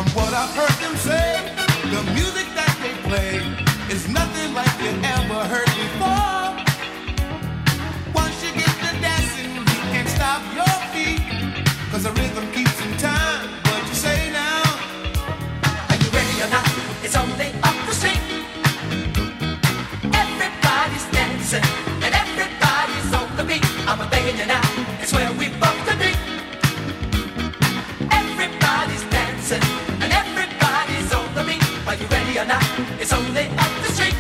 From what I've heard them say, the music that they play is nothing like you ever heard before. Once you get to dancing, you can't stop your feet, 'cause the rhythm keeps in time. What you say now? Are you ready or not? It's only up the street. Everybody's dancing and everybody's on the beat. I'm begging you now, it's where we both could be. Everybody's dancing and everybody's on the beat. Are you ready or not? It's only up the street.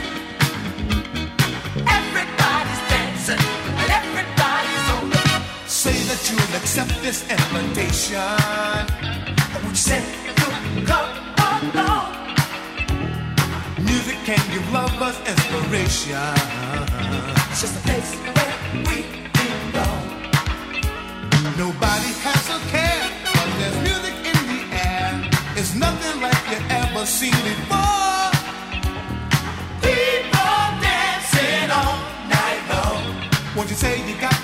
Everybody's dancing and everybody's on the beat. Say that you'll accept this invitation. Would you say you'll come along? Music can give lovers inspiration. It's just a place where we belong. Nobody has a care, but there's music in the air. It's nothing like you ever seen before. People dancing all night long. Won't you say you got